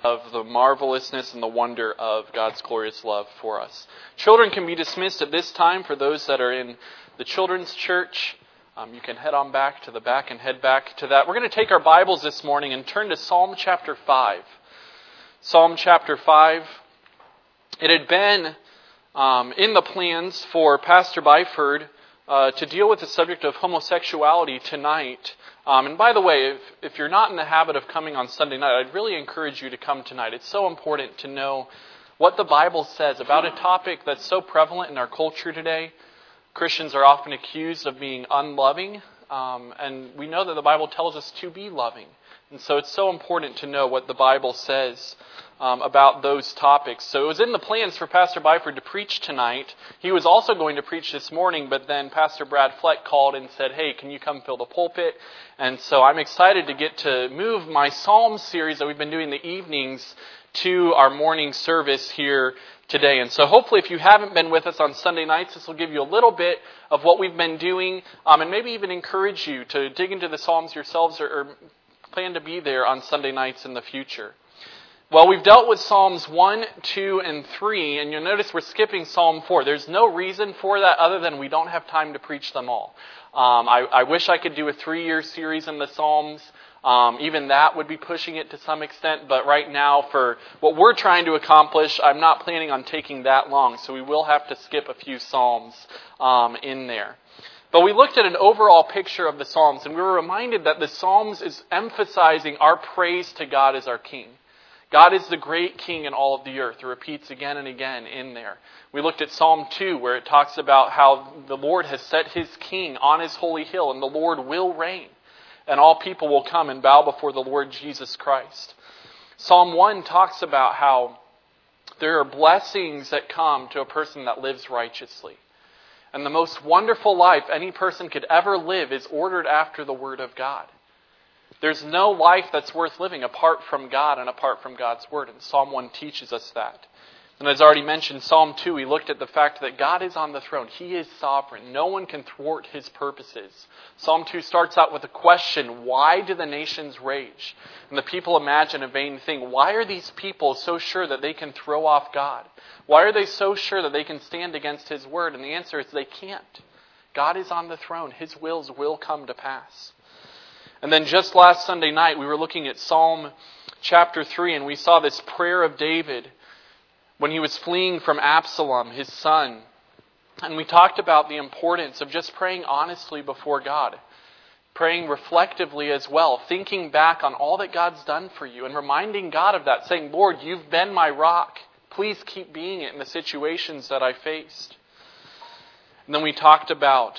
of the marvelousness and the wonder of God's glorious love for us. Children can be dismissed at this time. For those that are in the children's church, you can head on back to the back and head back to that. We're going to take our Bibles this morning and turn to Psalm chapter 5. Psalm chapter 5. It had been in the plans for Pastor Byford to deal with the subject of homosexuality tonight. And by the way, if you're not in the habit of coming on Sunday night, I'd really encourage you to come tonight. It's so important to know what the Bible says about a topic that's so prevalent in our culture today. Christians are often accused of being unloving, and we know that the Bible tells us to be loving. And so it's so important to know what the Bible says about those topics. So it was in the plans for Pastor Byford to preach tonight. He was also going to preach this morning, but then Pastor Brad Fleck called and said, hey, can you come fill the pulpit? And so I'm excited to get to move my Psalm series that we've been doing the evenings to our morning service here today. And so hopefully if you haven't been with us on Sunday nights, this will give you a little bit of what we've been doing, and maybe even encourage you to dig into the Psalms yourselves or plan to be there on Sunday nights in the future. Well, we've dealt with Psalms 1, 2, and 3, and you'll notice we're skipping Psalm 4. There's no reason for that other than we don't have time to preach them all. I wish I could do a 3-year series in the Psalms. Even that would be pushing it to some extent, but right now for what we're trying to accomplish, I'm not planning on taking that long, so we will have to skip a few Psalms in there. But we looked at an overall picture of the Psalms, and we were reminded that the Psalms is emphasizing our praise to God as our King. God is the great King in all of the earth. It repeats again and again in there. We looked at Psalm 2, where it talks about how the Lord has set His King on His holy hill, and the Lord will reign, and all people will come and bow before the Lord Jesus Christ. Psalm 1 talks about how there are blessings that come to a person that lives righteously. And the most wonderful life any person could ever live is ordered after the Word of God. There's no life that's worth living apart from God and apart from God's Word. And Psalm 1 teaches us that. And as already mentioned, Psalm 2, we looked at the fact that God is on the throne. He is sovereign. No one can thwart His purposes. Psalm 2 starts out with a question, why do the nations rage? And the people imagine a vain thing. Why are these people so sure that they can throw off God? Why are they so sure that they can stand against His Word? And the answer is they can't. God is on the throne. His wills will come to pass. And then just last Sunday night, we were looking at Psalm chapter 3, and we saw this prayer of David when he was fleeing from Absalom, his son. And we talked about the importance of just praying honestly before God, praying reflectively as well, thinking back on all that God's done for you and reminding God of that, saying, Lord, you've been my rock. Please keep being it in the situations that I faced. And then we talked about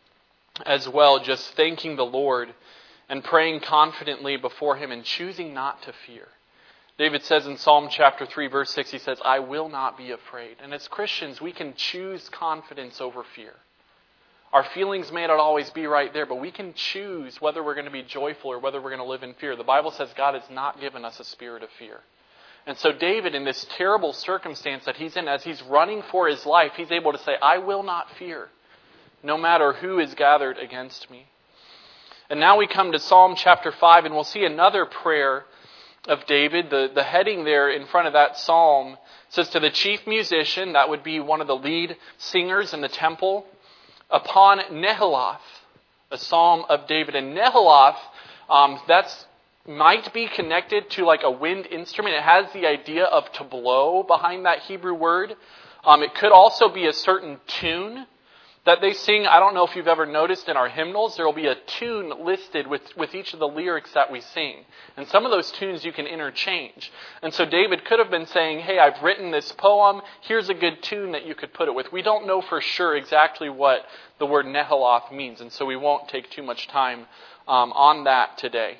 as well just thanking the Lord and praying confidently before Him and choosing not to fear. David says in Psalm chapter 3, verse 6, he says, I will not be afraid. And as Christians, we can choose confidence over fear. Our feelings may not always be right there, but we can choose whether we're going to be joyful or whether we're going to live in fear. The Bible says God has not given us a spirit of fear. And so David, in this terrible circumstance that he's in, as he's running for his life, he's able to say, I will not fear, no matter who is gathered against me. And now we come to Psalm chapter 5, and we'll see another prayer of David. The heading there in front of that psalm says, to the chief musician, that would be one of the lead singers in the temple, upon Nehiloth, a psalm of David. And Nehiloth, that's might be connected to like a wind instrument. It has the idea of to blow behind that Hebrew word. It could also be a certain tune that they sing. I don't know if you've ever noticed in our hymnals, there will be a tune listed with each of the lyrics that we sing. And some of those tunes you can interchange. And so David could have been saying, hey, I've written this poem. Here's a good tune that you could put it with. We don't know for sure exactly what the word Nehiloth means. And so we won't take too much time on that today.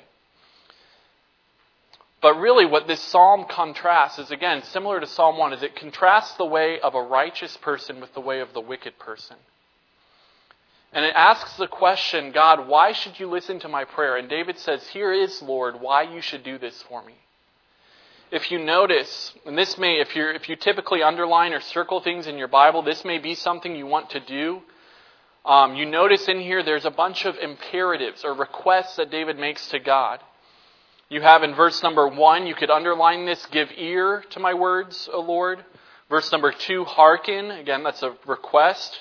But really what this psalm contrasts is, again, similar to Psalm 1, is it contrasts the way of a righteous person with the way of the wicked person. And it asks the question, God, why should you listen to my prayer? And David says, here is, Lord, why you should do this for me. If you notice, and this may, if you typically underline or circle things in your Bible, this may be something you want to do. You notice in here there's a bunch of imperatives or requests that David makes to God. You have in verse number 1, you could underline this, give ear to my words, O Lord. Verse number 2, hearken. Again, that's a request.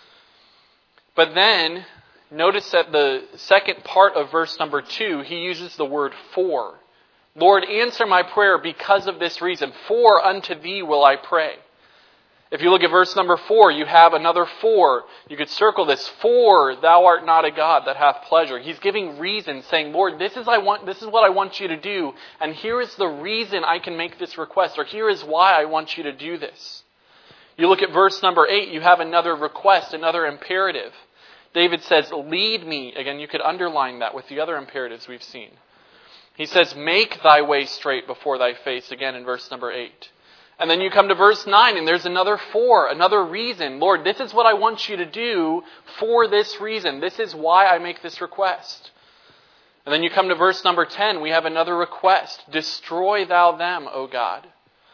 But then, notice that the second part of verse number 2, he uses the word for. Lord, answer my prayer because of this reason. For unto thee will I pray. If you look at verse number 4, you have another for. You could circle this. For thou art not a God that hath pleasure. He's giving reason, saying, Lord, this is what I want you to do, and here is the reason I can make this request, or here is why I want you to do this. You look at verse number 8, you have another request, another imperative. David says, lead me. Again, you could underline that with the other imperatives we've seen. He says, make thy way straight before thy face, again in verse number 8. And then you come to verse 9, and there's another for, another reason. Lord, this is what I want you to do for this reason. This is why I make this request. And then you come to verse number 10, we have another request. Destroy thou them, O God.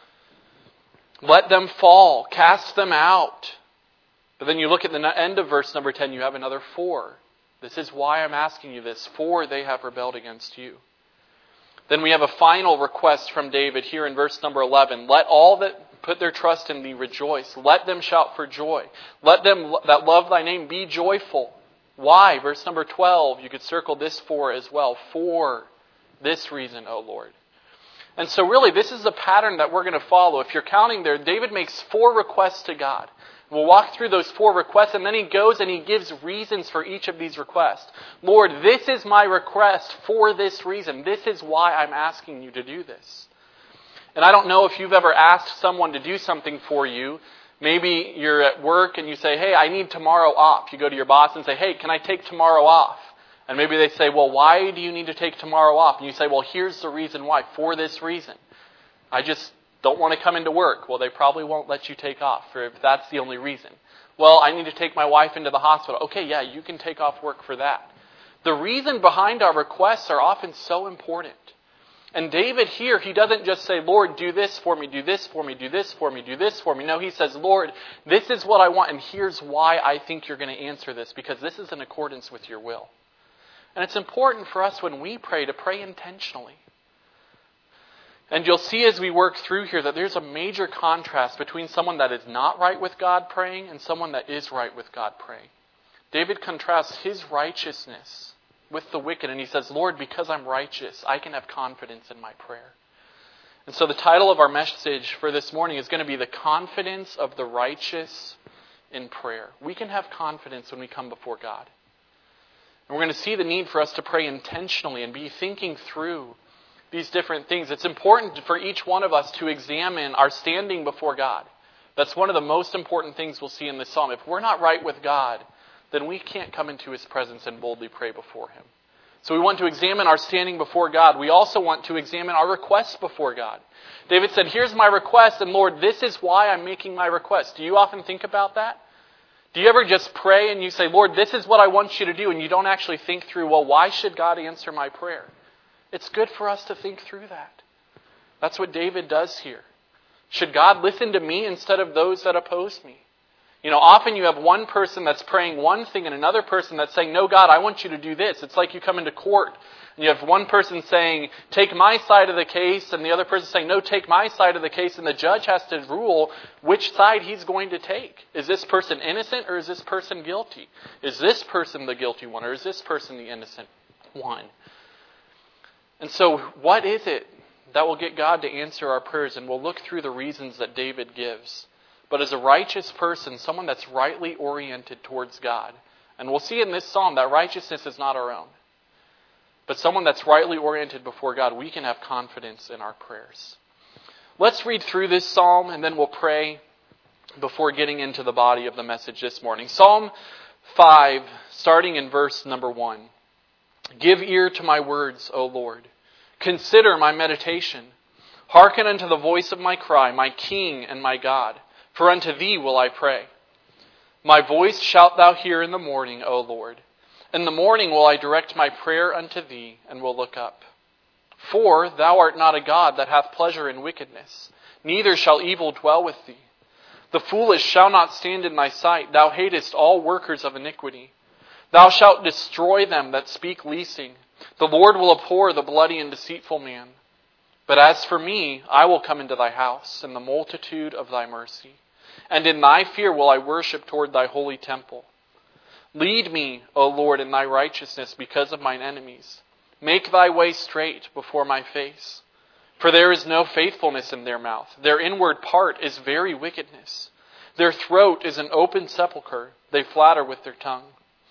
Let them fall, cast them out. But then you look at the end of verse number 10, you have another for. This is why I'm asking you this, for they have rebelled against you. Then we have a final request from David here in verse number 11. Let all that put their trust in thee rejoice. Let them shout for joy. Let them that love thy name be joyful. Why? Verse number 12, you could circle this for as well. For this reason, O Lord. And so really, this is a pattern that we're going to follow. If you're counting there, David makes 4 requests to God. We'll walk through those 4 requests, and then he goes and he gives reasons for each of these requests. Lord, this is my request for this reason. This is why I'm asking you to do this. And I don't know if you've ever asked someone to do something for you. Maybe you're at work and you say, hey, I need tomorrow off. You go to your boss and say, hey, can I take tomorrow off? And maybe they say, well, why do you need to take tomorrow off? And you say, well, here's the reason why. For this reason. I just don't want to come into work. Well, they probably won't let you take off if that's the only reason. Well, I need to take my wife into the hospital. Okay, yeah, you can take off work for that. The reason behind our requests are often so important. And David here, he doesn't just say, Lord, do this for me, do this for me, do this for me, do this for me. No, he says, Lord, this is what I want, and here's why I think you're going to answer this, because this is in accordance with your will. And it's important for us when we pray to pray intentionally. And you'll see as we work through here that there's a major contrast between someone that is not right with God praying and someone that is right with God praying. David contrasts his righteousness with the wicked, and he says, Lord, because I'm righteous, I can have confidence in my prayer. And so the title of our message for this morning is going to be The Confidence of the Righteous in Prayer. We can have confidence when we come before God. And we're going to see the need for us to pray intentionally and be thinking through these different things. It's important for each one of us to examine our standing before God. That's one of the most important things we'll see in this psalm. If we're not right with God, then we can't come into His presence and boldly pray before Him. So we want to examine our standing before God. We also want to examine our requests before God. David said, here's my request, and Lord, this is why I'm making my request. Do you often think about that? Do you ever just pray and you say, Lord, this is what I want you to do, and you don't actually think through, well, why should God answer my prayer? It's good for us to think through that. That's what David does here. Should God listen to me instead of those that oppose me? You know, often you have one person that's praying one thing and another person that's saying, no, God, I want you to do this. It's like you come into court and you have one person saying, take my side of the case, and the other person saying, no, take my side of the case, and the judge has to rule which side he's going to take. Is this person innocent or is this person guilty? Is this person the guilty one or is this person the innocent one? And so what is it that will get God to answer our prayers? And we'll look through the reasons that David gives. But as a righteous person, someone that's rightly oriented towards God, and we'll see in this psalm that righteousness is not our own, but someone that's rightly oriented before God, we can have confidence in our prayers. Let's read through this psalm and then we'll pray before getting into the body of the message this morning. Psalm 5, starting in verse number 1. Give ear to my words, O Lord. Consider my meditation. Hearken unto the voice of my cry, my King and my God. For unto thee will I pray. My voice shalt thou hear in the morning, O Lord. In the morning will I direct my prayer unto thee, and will look up. For thou art not a God that hath pleasure in wickedness, neither shall evil dwell with thee. The foolish shall not stand in thy sight. Thou hatest all workers of iniquity. Thou shalt destroy them that speak leasing. The Lord will abhor the bloody and deceitful man. But as for me, I will come into thy house in the multitude of thy mercy. And in thy fear will I worship toward thy holy temple. Lead me, O Lord, in thy righteousness because of mine enemies. Make thy way straight before my face. For there is no faithfulness in their mouth. Their inward part is very wickedness. Their throat is an open sepulchre. They flatter with their tongue.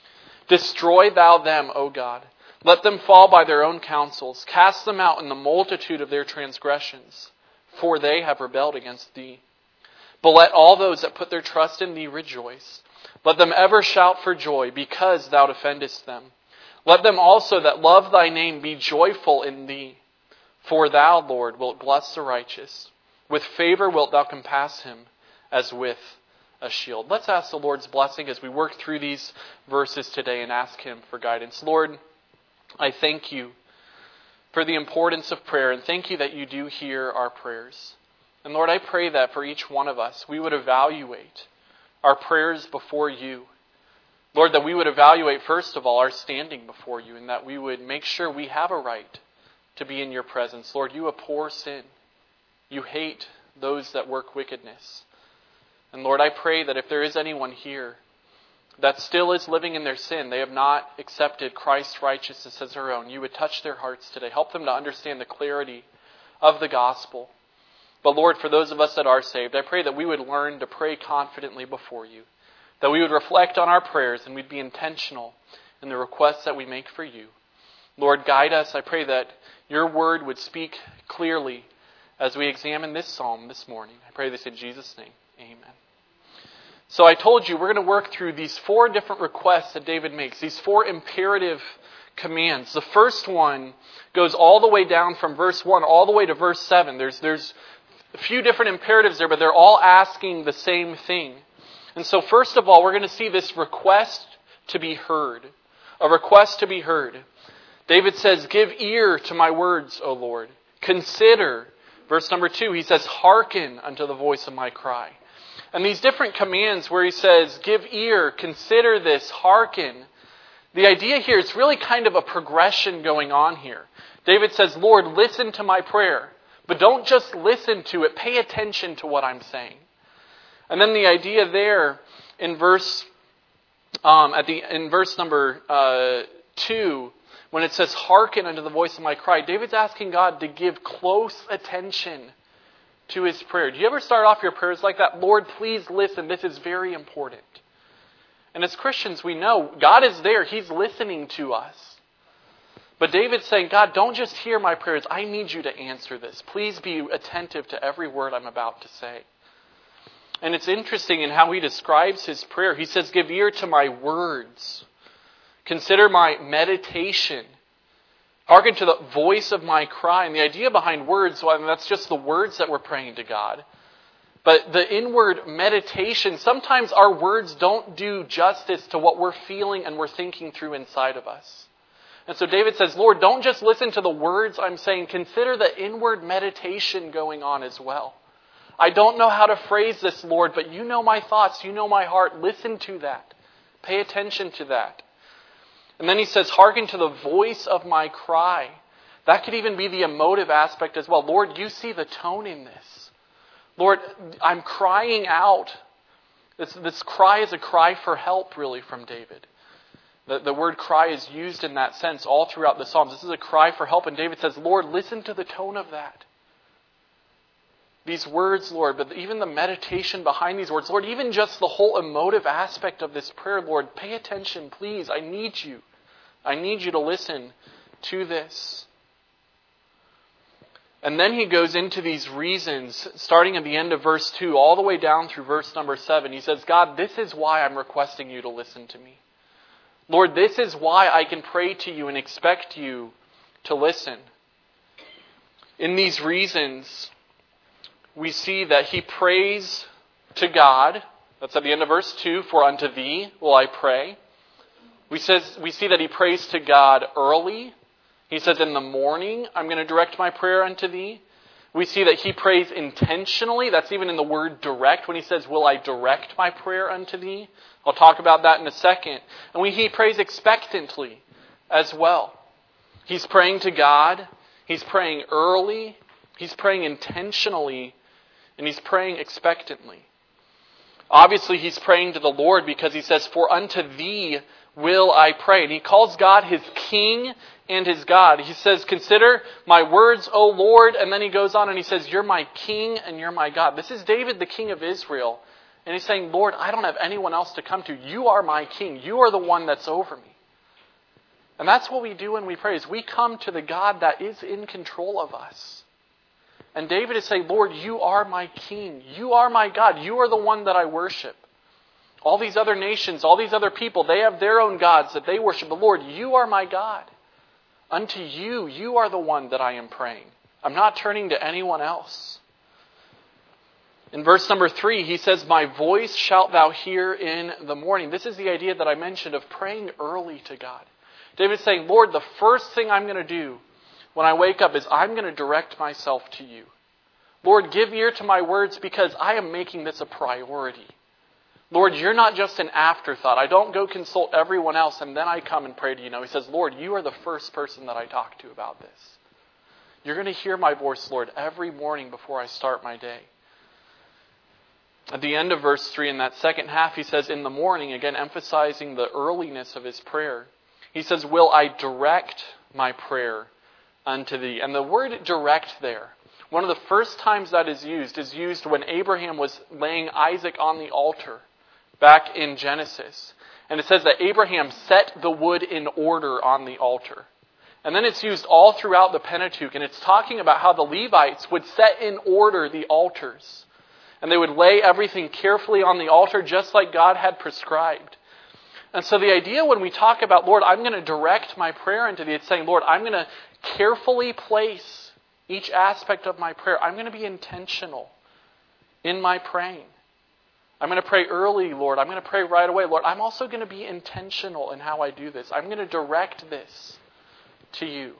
Destroy thou them, O God. Let them fall by their own counsels. Cast them out in the multitude of their transgressions, for they have rebelled against thee. But let all those that put their trust in thee rejoice. Let them ever shout for joy, because thou defendest them. Let them also that love thy name be joyful in thee. For thou, Lord, wilt bless the righteous. With favor wilt thou compass him, as with a shield. Let's ask the Lord's blessing as we work through these verses today and ask him for guidance. Lord, I thank you for the importance of prayer, and thank you that you do hear our prayers. And Lord, I pray that for each one of us, we would evaluate our prayers before you. Lord, that we would evaluate, first of all, our standing before you, and that we would make sure we have a right to be in your presence. Lord, you abhor sin. You hate those that work wickedness. And Lord, I pray that if there is anyone here that still is living in their sin, they have not accepted Christ's righteousness as their own, you would touch their hearts today. Help them to understand the clarity of the gospel. But Lord, for those of us that are saved, I pray that we would learn to pray confidently before you, that we would reflect on our prayers and we'd be intentional in the requests that we make for you. Lord, guide us. I pray that your word would speak clearly as we examine this psalm this morning. I pray this in Jesus' name. Amen. So I told you we're going to work through these 4 different requests that David makes, these 4 imperative commands. The first one goes all the way down from verse 1 all the way to verse 7. There's a few different imperatives there, but they're all asking the same thing. And so first of all, we're going to see this request to be heard. A request to be heard. David says, give ear to my words, O Lord. Consider. Verse number 2, he says, hearken unto the voice of my cry. And these different commands where he says, give ear, consider this, hearken. The idea here is really kind of a progression going on here. David says, Lord, listen to my prayer. But don't just listen to it. Pay attention to what I'm saying. And then the idea there in verse number 2, when it says, hearken unto the voice of my cry, David's asking God to give close attention to his prayer. Do you ever start off your prayers like that? Lord, please listen. This is very important. And as Christians, we know God is there. He's listening to us. But David's saying, God, don't just hear my prayers. I need you to answer this. Please be attentive to every word I'm about to say. And it's interesting in how he describes his prayer. He says, give ear to my words. Consider my meditation. Hearken to the voice of my cry. And the idea behind words, well, that's just the words that we're praying to God. But the inward meditation, sometimes our words don't do justice to what we're feeling and we're thinking through inside of us. And so David says, Lord, don't just listen to the words I'm saying. Consider the inward meditation going on as well. I don't know how to phrase this, Lord, but you know my thoughts. You know my heart. Listen to that. Pay attention to that. And then he says, hearken to the voice of my cry. That could even be the emotive aspect as well. Lord, you see the tone in this. Lord, I'm crying out. This cry is a cry for help, really, from David. The word cry is used in that sense all throughout the Psalms. This is a cry for help. And David says, Lord, listen to the tone of that. These words, Lord, but even the meditation behind these words, Lord, even just the whole emotive aspect of this prayer, Lord, pay attention, please. I need you. I need you to listen to this. And then he goes into these reasons, starting at the end of verse 2, all the way down through verse number 7. He says, God, this is why I'm requesting you to listen to me. Lord, this is why I can pray to you and expect you to listen. In these reasons, we see that he prays to God. That's at the end of verse 2, for unto thee will I pray. We see that he prays to God early. He says, in the morning, I'm going to direct my prayer unto thee. We see that he prays intentionally. That's even in the word direct when he says, will I direct my prayer unto thee? I'll talk about that in a second. And he prays expectantly as well. He's praying to God. He's praying early. He's praying intentionally. And he's praying expectantly. Obviously, he's praying to the Lord because he says, "For unto thee will I pray." And he calls God his king and his God. He says, "Consider my words, O Lord." And then he goes on and he says, "You're my king and you're my God." This is David, the king of Israel. And he's saying, "Lord, I don't have anyone else to come to. You are my king. You are the one that's over me." And that's what we do when we pray, is we come to the God that is in control of us. And David is saying, "Lord, you are my king. You are my God. You are the one that I worship. All these other nations, all these other people, they have their own gods that they worship. But Lord, you are my God. Unto you, you are the one that I am praying. I'm not turning to anyone else." In verse number 3, he says, "My voice shalt thou hear in the morning." This is the idea that I mentioned of praying early to God. David's saying, "Lord, the first thing I'm going to do when I wake up is I'm going to direct myself to you. Lord, give ear to my words because I am making this a priority. Lord, you're not just an afterthought. I don't go consult everyone else and then I come and pray to you." No, he says, "Lord, you are the first person that I talk to about this. You're going to hear my voice, Lord, every morning before I start my day." At the end of verse 3, in that second half, he says, "In the morning," again emphasizing the earliness of his prayer. He says, "Will I direct my prayer unto thee?" And the word direct there, one of the first times that is used when Abraham was laying Isaac on the altar back in Genesis. And it says that Abraham set the wood in order on the altar. And then it's used all throughout the Pentateuch. And it's talking about how the Levites would set in order the altars. And they would lay everything carefully on the altar just like God had prescribed. And so the idea when we talk about, "Lord, I'm going to direct my prayer into thee," it's saying, "Lord, I'm going to carefully place each aspect of my prayer. I'm going to be intentional in my praying. I'm going to pray early, Lord. I'm going to pray right away. Lord, I'm also going to be intentional in how I do this. I'm going to direct this to you."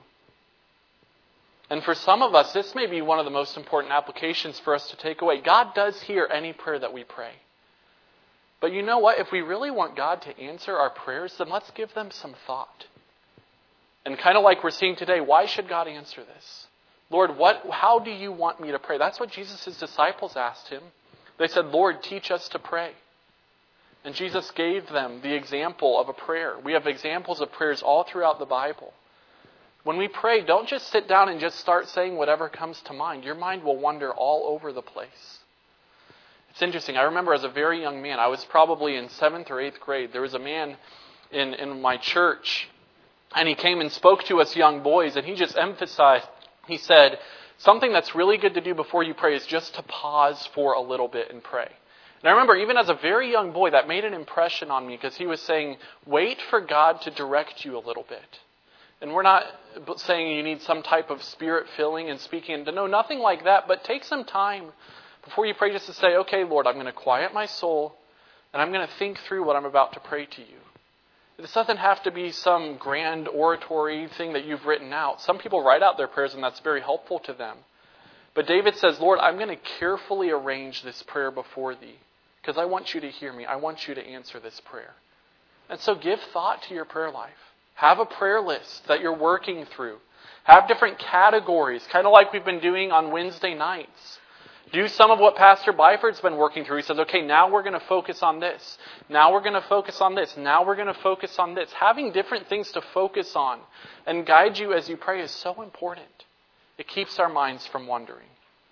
And for some of us, this may be one of the most important applications for us to take away. God does hear any prayer that we pray. But you know what? If we really want God to answer our prayers, then let's give them some thought. And kind of like we're seeing today, why should God answer this? Lord, how do you want me to pray? That's what Jesus' disciples asked him. They said, "Lord, teach us to pray." And Jesus gave them the example of a prayer. We have examples of prayers all throughout the Bible. When we pray, don't just sit down and just start saying whatever comes to mind. Your mind will wander all over the place. It's interesting. I remember as a very young man, I was probably in 7th or 8th grade. There was a man in my church, and he came and spoke to us young boys, and he just emphasized, he said, "Something that's really good to do before you pray is just to pause for a little bit and pray." And I remember even as a very young boy, that made an impression on me because he was saying, wait for God to direct you a little bit. And we're not saying you need some type of spirit filling and speaking. No, nothing like that. But take some time before you pray just to say, "Okay, Lord, I'm going to quiet my soul and I'm going to think through what I'm about to pray to you." This doesn't have to be some grand oratory thing that you've written out. Some people write out their prayers and that's very helpful to them. But David says, "Lord, I'm going to carefully arrange this prayer before thee because I want you to hear me. I want you to answer this prayer." And so give thought to your prayer life. Have a prayer list that you're working through. Have different categories, kind of like we've been doing on Wednesday nights. Do some of what Pastor Byford's been working through. He says, "Okay, now we're going to focus on this. Now we're going to focus on this. Now we're going to focus on this." Having different things to focus on and guide you as you pray is so important. It keeps our minds from wandering.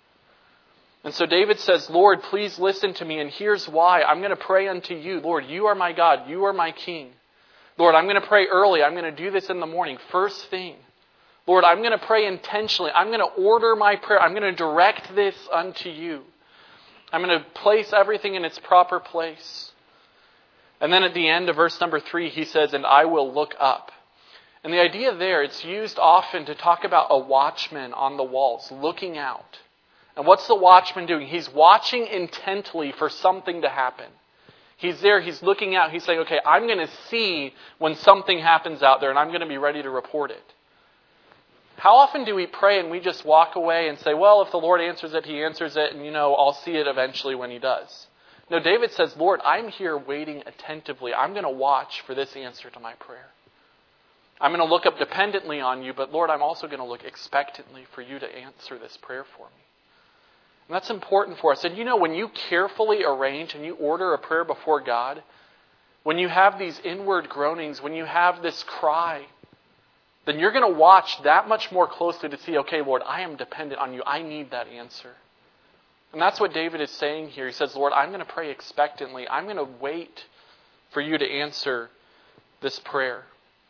And so David says, "Lord, please listen to me, and here's why. I'm going to pray unto you. Lord, you are my God. You are my King. Lord, I'm going to pray early. I'm going to do this in the morning. First thing. Lord, I'm going to pray intentionally. I'm going to order my prayer. I'm going to direct this unto you. I'm going to place everything in its proper place." And then at the end of verse number 3, he says, "And I will look up." And the idea there, it's used often to talk about a watchman on the walls, looking out. And what's the watchman doing? He's watching intently for something to happen. He's there, he's looking out, he's saying, "Okay, I'm going to see when something happens out there and I'm going to be ready to report it." How often do we pray and we just walk away and say, "Well, if the Lord answers it, he answers it, and I'll see it eventually when he does." No, David says, "Lord, I'm here waiting attentively. I'm going to watch for this answer to my prayer. I'm going to look up dependently on you, but Lord, I'm also going to look expectantly for you to answer this prayer for me. And that's important for us. And when you carefully arrange and you order a prayer before God, when you have these inward groanings, when you have this cry, then you're going to watch that much more closely to see, okay, Lord, I am dependent on you. I need that answer. And that's what David is saying here. He says, Lord, I'm going to pray expectantly. I'm going to wait for you to answer this prayer.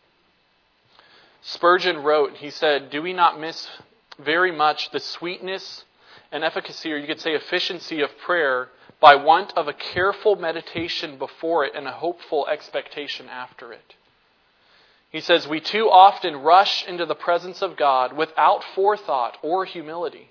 Spurgeon wrote, he said, do we not miss very much the sweetness and efficacy, or you could say efficiency of prayer, by want of a careful meditation before it and a hopeful expectation after it? He says, we too often rush into the presence of God without forethought or humility.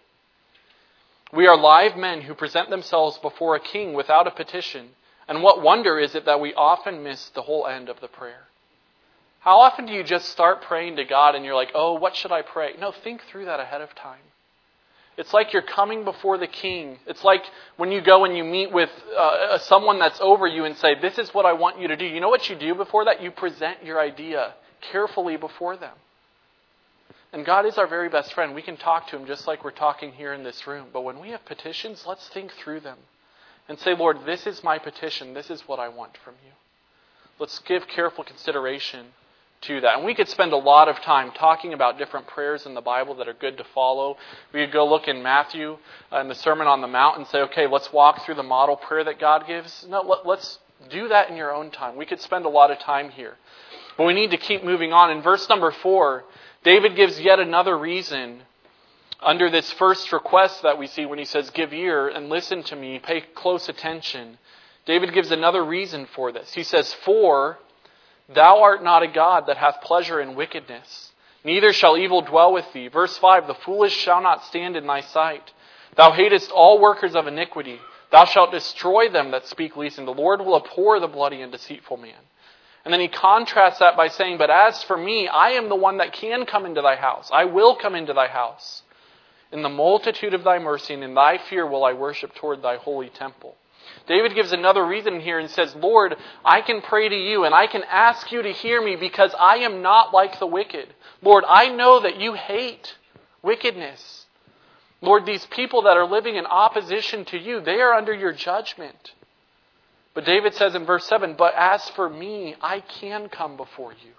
We are live men who present themselves before a king without a petition, and what wonder is it that we often miss the whole end of the prayer? How often do you just start praying to God and you're like, oh, what should I pray? No, think through that ahead of time. It's like you're coming before the king. It's like when you go and you meet with someone that's over you and say, this is what I want you to do. You know what you do before that? You present your idea carefully before them. And God is our very best friend. We can talk to Him just like we're talking here in this room. But when we have petitions, let's think through them and say, Lord, this is my petition. This is what I want from you. Let's give careful consideration to that. And we could spend a lot of time talking about different prayers in the Bible that are good to follow. We could go look in Matthew in the Sermon on the Mount and say, okay, let's walk through the model prayer that God gives. No, let's do that in your own time. We could spend a lot of time here. But we need to keep moving on. In verse number 4, David gives yet another reason under this first request that we see when he says, give ear and listen to me, pay close attention. David gives another reason for this. He says, for thou art not a God that hath pleasure in wickedness, neither shall evil dwell with thee. Verse 5, the foolish shall not stand in thy sight. Thou hatest all workers of iniquity. Thou shalt destroy them that speak leasing. The Lord will abhor the bloody and deceitful man. And then he contrasts that by saying, but as for me, I am the one that can come into thy house. I will come into thy house. In the multitude of thy mercy and in thy fear will I worship toward thy holy temple. David gives another reason here and says, Lord, I can pray to you and I can ask you to hear me because I am not like the wicked. Lord, I know that you hate wickedness. Lord, these people that are living in opposition to you, they are under your judgment. But David says in verse 7, but as for me, I can come before you.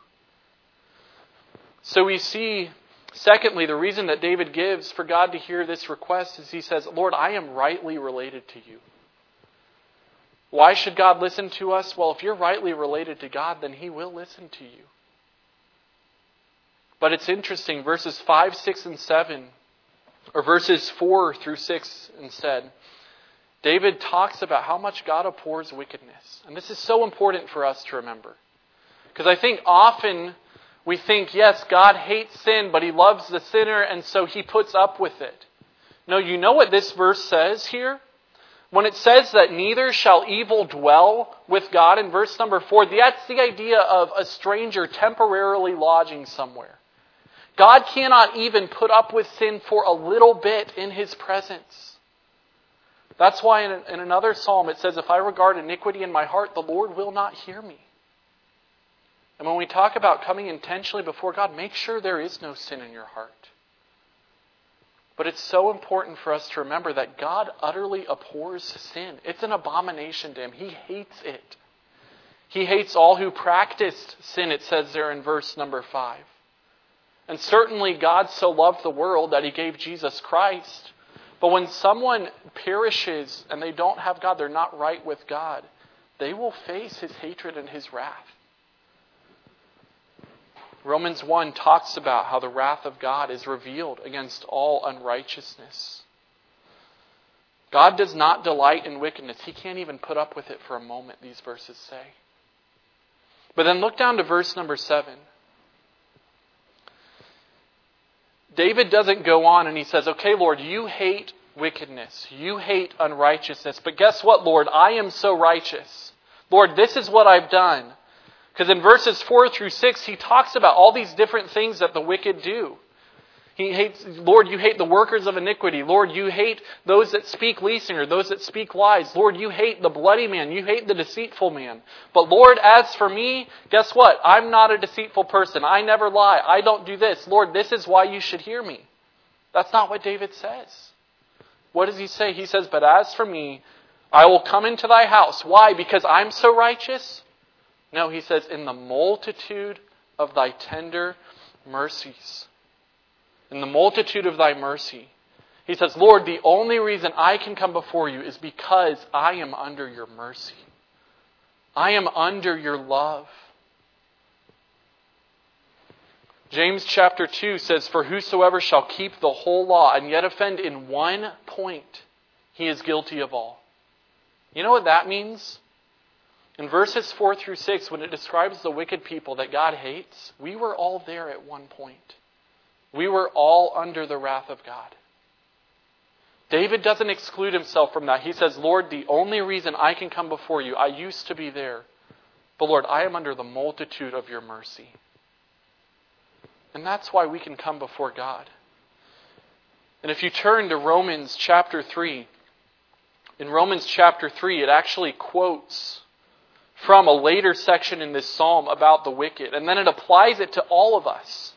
So we see, secondly, the reason that David gives for God to hear this request is he says, Lord, I am rightly related to you. Why should God listen to us? Well, if you're rightly related to God, then He will listen to you. But it's interesting, verses 5, 6, and 7, or verses 4 through 6 instead, David talks about how much God abhors wickedness. And this is so important for us to remember. Because I think often we think, yes, God hates sin, but He loves the sinner, and so He puts up with it. No, you know what this verse says here? When it says that neither shall evil dwell with God in verse number 4, that's the idea of a stranger temporarily lodging somewhere. God cannot even put up with sin for a little bit in His presence. That's why in another psalm it says, if I regard iniquity in my heart, the Lord will not hear me. And when we talk about coming intentionally before God, make sure there is no sin in your heart. But it's so important for us to remember that God utterly abhors sin. It's an abomination to Him. He hates it. He hates all who practiced sin, it says there in verse number 5. And certainly God so loved the world that He gave Jesus Christ. But when someone perishes and they don't have God, they're not right with God, they will face His hatred and His wrath. Romans 1 talks about how the wrath of God is revealed against all unrighteousness. God does not delight in wickedness. He can't even put up with it for a moment, these verses say. But then look down to verse number 7. David doesn't go on and he says, okay, Lord, you hate wickedness. You hate unrighteousness. But guess what, Lord? I am so righteous. Lord, this is what I've done. Because in verses 4 through 6, he talks about all these different things that the wicked do. He hates, Lord, you hate the workers of iniquity. Lord, you hate those that speak leasing or those that speak lies. Lord, you hate the bloody man. You hate the deceitful man. But Lord, as for me, guess what? I'm not a deceitful person. I never lie. I don't do this. Lord, this is why you should hear me. That's not what David says. What does he say? He says, but as for me, I will come into thy house. Why? Because I'm so righteous? No, he says, in the multitude of thy tender mercies. In the multitude of thy mercy. He says, Lord, the only reason I can come before you is because I am under your mercy. I am under your love. James chapter 2 says, for whosoever shall keep the whole law and yet offend in one point, he is guilty of all. You know what that means? In verses 4 through 6, when it describes the wicked people that God hates, we were all there at one point. We were all under the wrath of God. David doesn't exclude himself from that. He says, Lord, the only reason I can come before you, I used to be there. But Lord, I am under the multitude of your mercy. And that's why we can come before God. And if you turn to Romans chapter 3, in Romans chapter 3, it actually quotes from a later section in this psalm about the wicked. And then it applies it to all of us.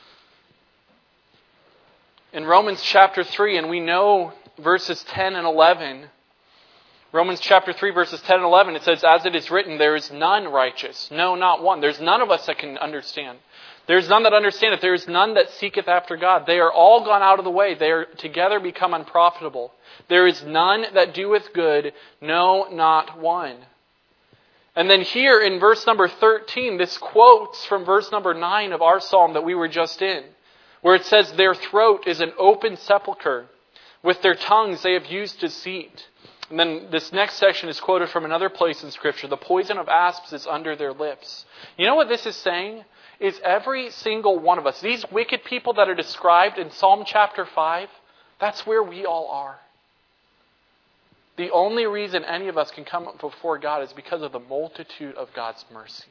In Romans chapter 3, and we know verses 10 and 11, Romans chapter 3, verses 10 and 11, it says, as it is written, there is none righteous, no, not one. There's none of us that can understand. There's none that understandeth. There is none that seeketh after God. They are all gone out of the way. They are together become unprofitable. There is none that doeth good, no, not one. And then here in verse number 13, this quotes from verse number 9 of our psalm that we were just in, where it says, their throat is an open sepulchre. With their tongues they have used deceit. And then this next section is quoted from another place in Scripture. The poison of asps is under their lips. You know what this is saying? Is every single one of us, these wicked people that are described in Psalm chapter 5, that's where we all are. The only reason any of us can come before God is because of the multitude of God's mercy.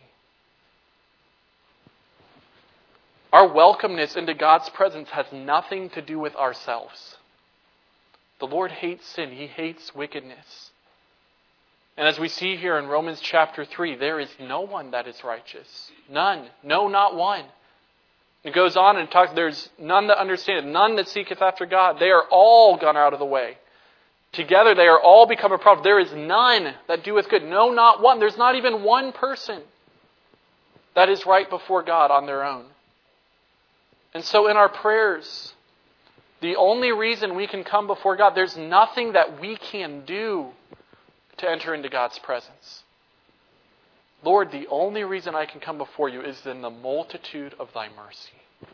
Our welcomeness into God's presence has nothing to do with ourselves. The Lord hates sin. He hates wickedness. And as we see here in Romans chapter 3, there is no one that is righteous. None. No, not one. It goes on and talks, there's none that understandeth, none that seeketh after God. They are all gone out of the way. Together they are all become a prophet. There is none that doeth good. No, not one. There's not even one person that is right before God on their own. And so in our prayers, the only reason we can come before God, there's nothing that we can do to enter into God's presence. Lord, the only reason I can come before you is in the multitude of thy mercy.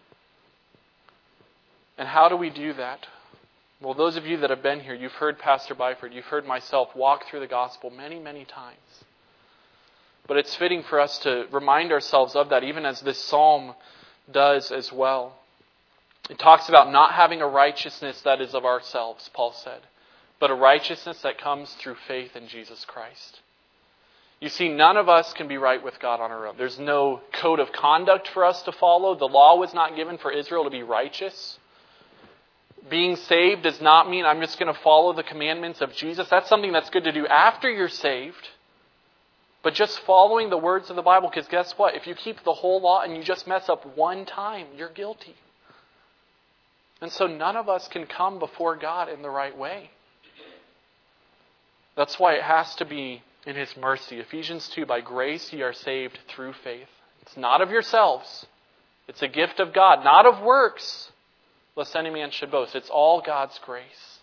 And how do we do that? Well, those of you that have been here, you've heard Pastor Byford, you've heard myself walk through the gospel many, many times. But it's fitting for us to remind ourselves of that, even as this psalm does as well. It talks about not having a righteousness that is of ourselves, Paul said, but a righteousness that comes through faith in Jesus Christ. You see, none of us can be right with God on our own. There's no code of conduct for us to follow. The law was not given for Israel to be righteous. Being saved does not mean I'm just going to follow the commandments of Jesus. That's something that's good to do after you're saved. But just following the words of the Bible, because guess what? If you keep the whole law and you just mess up one time, you're guilty. And so none of us can come before God in the right way. That's why it has to be in His mercy. Ephesians 2, by grace ye are saved through faith. It's not of yourselves. It's a gift of God, not of works, lest any man should boast. It's all God's grace.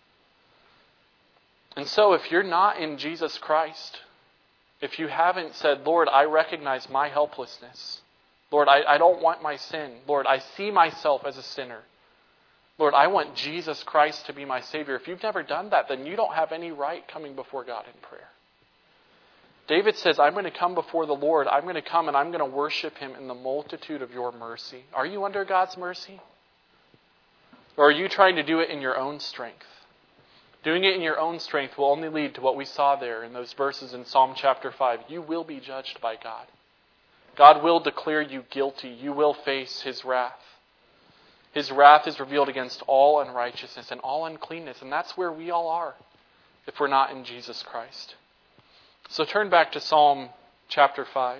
And so if you're not in Jesus Christ, if you haven't said, Lord, I recognize my helplessness. Lord, I don't want my sin. Lord, I see myself as a sinner. Lord, I want Jesus Christ to be my Savior. If you've never done that, then you don't have any right coming before God in prayer. David says, I'm going to come before the Lord. I'm going to come and I'm going to worship Him in the multitude of your mercy. Are you under God's mercy? Or are you trying to do it in your own strength? Doing it in your own strength will only lead to what we saw there in those verses in Psalm chapter 5. You will be judged by God. God will declare you guilty. You will face His wrath. His wrath is revealed against all unrighteousness and all uncleanness. And that's where we all are if we're not in Jesus Christ. So turn back to Psalm chapter 5.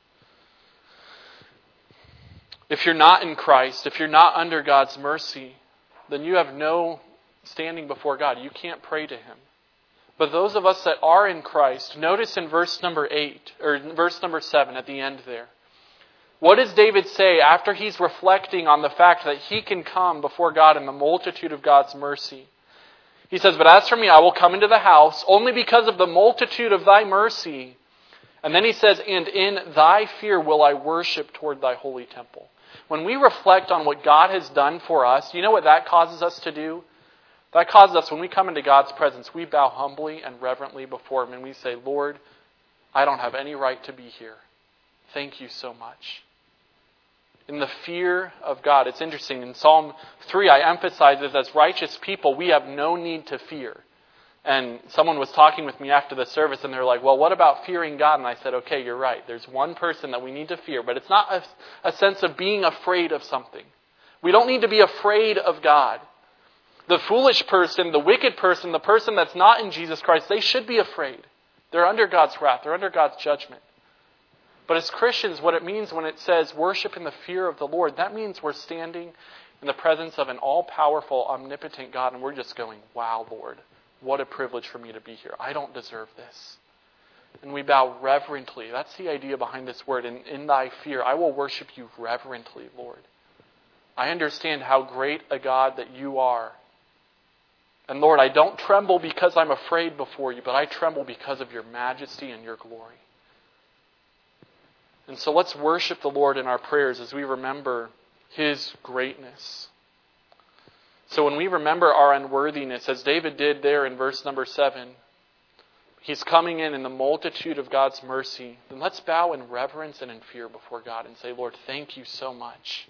If you're not in Christ, if you're not under God's mercy, then you have no standing before God. You can't pray to Him. But those of us that are in Christ, notice in verse number 7 at the end there. What does David say after he's reflecting on the fact that he can come before God in the multitude of God's mercy? He says, "But as for me, I will come into the house only because of the multitude of thy mercy." And then he says, "And in thy fear will I worship toward thy holy temple." When we reflect on what God has done for us, you know what that causes us to do? That causes us, when we come into God's presence, we bow humbly and reverently before Him and we say, "Lord, I don't have any right to be here. Thank you so much." In the fear of God. It's interesting. In Psalm 3, I emphasize that as righteous people, we have no need to fear. And someone was talking with me after the service and they're like, "Well, what about fearing God?" And I said, "Okay, you're right. There's one person that we need to fear, but it's not a sense of being afraid of something. We don't need to be afraid of God. The foolish person, the wicked person, the person that's not in Jesus Christ, they should be afraid. They're under God's wrath. They're under God's judgment. But as Christians, what it means when it says worship in the fear of the Lord, that means we're standing in the presence of an all-powerful, omnipotent God, and we're just going, "Wow, Lord, what a privilege for me to be here. I don't deserve this." And we bow reverently. That's the idea behind this word. In thy fear, I will worship you reverently, Lord. I understand how great a God that you are. And Lord, I don't tremble because I'm afraid before you, but I tremble because of your majesty and your glory. And so let's worship the Lord in our prayers as we remember His greatness. So when we remember our unworthiness, as David did there in verse number 7, he's coming in the multitude of God's mercy. Then let's bow in reverence and in fear before God and say, "Lord, thank you so much."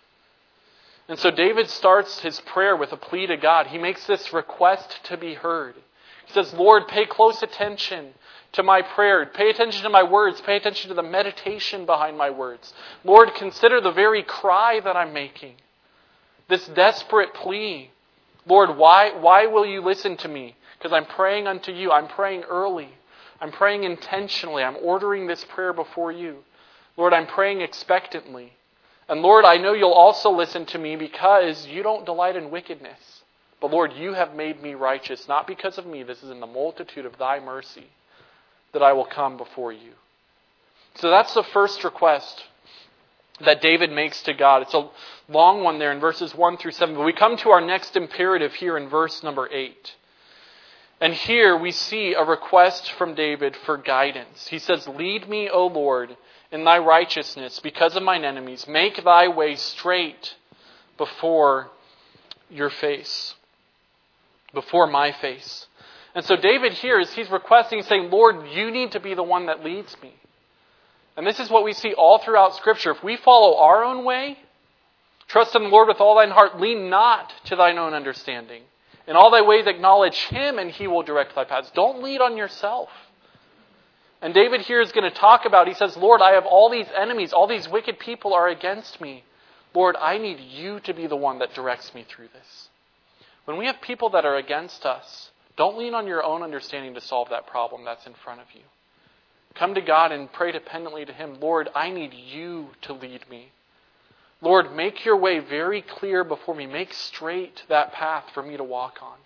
And so David starts his prayer with a plea to God. He makes this request to be heard. He says, "Lord, pay close attention to my prayer. Pay attention to my words. Pay attention to the meditation behind my words. Lord, consider the very cry that I'm making. This desperate plea. Lord, why will you listen to me? Because I'm praying unto you. I'm praying early. I'm praying intentionally. I'm ordering this prayer before you. Lord, I'm praying expectantly. And Lord, I know you'll also listen to me because you don't delight in wickedness. But Lord, you have made me righteous, not because of me. This is in the multitude of thy mercy that I will come before you." So that's the first request that David makes to God. It's a long one there in verses 1 through 7. But we come to our next imperative here in verse number 8. And here we see a request from David for guidance. He says, "Lead me, O Lord, in thy righteousness because of mine enemies. Make thy way straight before your face." Before my face. And so David here, as he's requesting, he's saying, "Lord, you need to be the one that leads me." And this is what we see all throughout Scripture. If we follow our own way, trust in the Lord with all thine heart, lean not to thine own understanding. In all thy ways acknowledge Him, and He will direct thy paths. Don't lead on yourself. And David here is going to talk about, he says, "Lord, I have all these enemies. All these wicked people are against me. Lord, I need you to be the one that directs me through this." When we have people that are against us, don't lean on your own understanding to solve that problem that's in front of you. Come to God and pray dependently to Him. "Lord, I need you to lead me. Lord, make your way very clear before me. Make straight that path for me to walk on."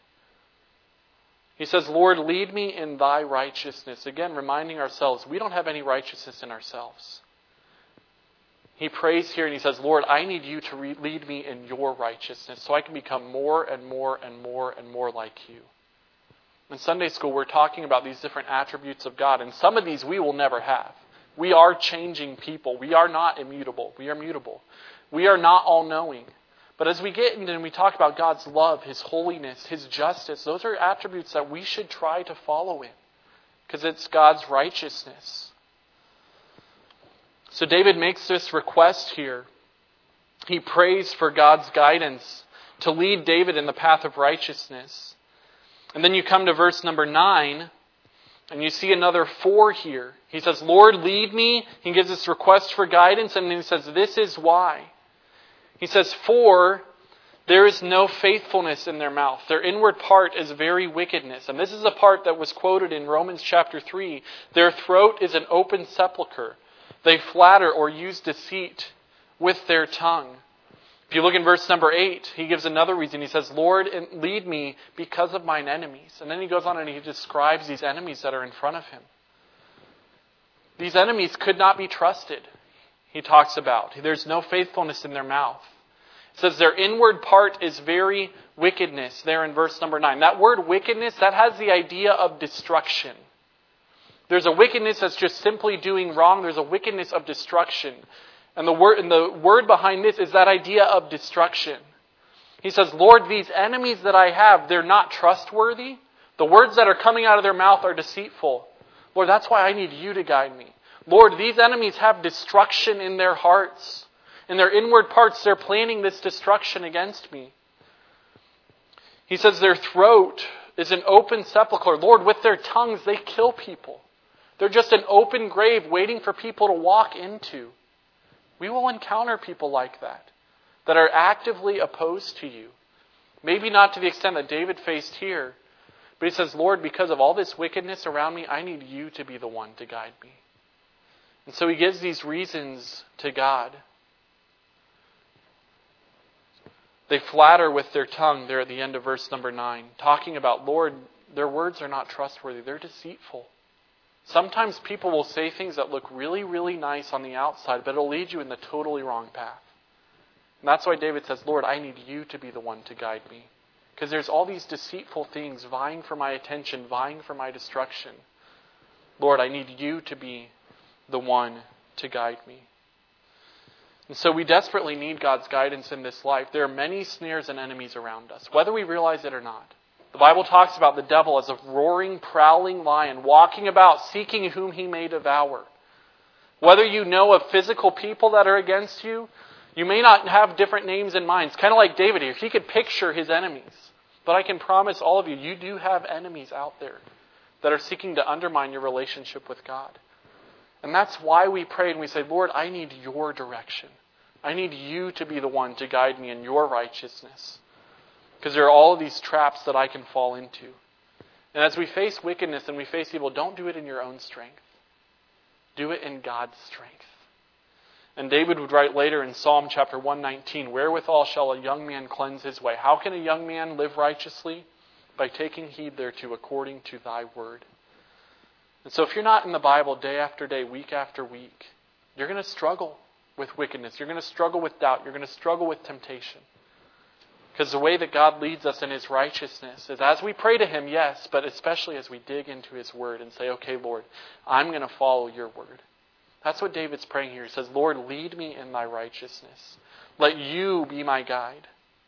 He says, "Lord, lead me in thy righteousness." Again, reminding ourselves, we don't have any righteousness in ourselves. He prays here and he says, "Lord, I need you to lead me in your righteousness so I can become more and more and more and more like you." In Sunday school, we're talking about these different attributes of God, and some of these we will never have. We are changing people. We are not immutable. We are mutable. We are not all-knowing. But as we get into and we talk about God's love, His holiness, His justice, those are attributes that we should try to follow in because it's God's righteousness. So David makes this request here. He prays for God's guidance to lead David in the path of righteousness. And then you come to verse number 9, and you see another 4 here. He says, "Lord, lead me." He gives this request for guidance, and he says, "This is why." He says, "For There is no faithfulness in their mouth. Their inward part is very wickedness. And this is a part that was quoted in Romans chapter 3. Their throat is an open sepulcher. They flatter or use deceit with their tongue. If you look in verse number 8, he gives another reason. He says, Lord, lead me because of mine enemies. And then he goes on and he describes these enemies that are in front of him. These enemies could not be trusted, he talks about. There's no faithfulness in their mouth. It says their inward part is very wickedness, there in verse number 9. That word wickedness, that has the idea of destruction. There's a wickedness that's just simply doing wrong. There's a wickedness of destruction. And the word behind this is that idea of destruction. He says, Lord, these enemies that I have, they're not trustworthy. The words that are coming out of their mouth are deceitful. Lord, that's why I need you to guide me. Lord, these enemies have destruction in their hearts. In their inward parts, they're planning this destruction against me. He says their throat is an open sepulcher. Lord, with their tongues, they kill people. They're just an open grave waiting for people to walk into. We will encounter people like that are actively opposed to you. Maybe not to the extent that David faced here, but he says, Lord, because of all this wickedness around me, I need you to be the one to guide me. And so he gives these reasons to God. They flatter with their tongue there at the end of verse number 9, talking about, Lord, their words are not trustworthy. They're deceitful. Sometimes people will say things that look really, really nice on the outside, but it'll lead you in the totally wrong path. And that's why David says, Lord, I need you to be the one to guide me. Because there's all these deceitful things vying for my attention, vying for my destruction. Lord, I need you to be the one to guide me. And so we desperately need God's guidance in this life. There are many snares and enemies around us, whether we realize it or not. The Bible talks about the devil as a roaring, prowling lion, walking about, seeking whom he may devour. Whether you know of physical people that are against you, you may not have different names in mind. It's kind of like David here. He could picture his enemies. But I can promise all of you, you do have enemies out there that are seeking to undermine your relationship with God. And that's why we pray and we say, Lord, I need your direction. I need you to be the one to guide me in your righteousness. Because there are all of these traps that I can fall into. And as we face wickedness and we face evil, don't do it in your own strength. Do it in God's strength. And David would write later in Psalm chapter 119, wherewithal shall a young man cleanse his way? How can a young man live righteously? By taking heed thereto according to thy word. And so if you're not in the Bible day after day, week after week, you're going to struggle with wickedness. You're going to struggle with doubt. You're going to struggle with temptation. Because the way that God leads us in His righteousness is as we pray to Him, yes, but especially as we dig into His word and say, okay, Lord, I'm going to follow your word. That's what David's praying here. He says, Lord, lead me in thy righteousness. Let you be my guide.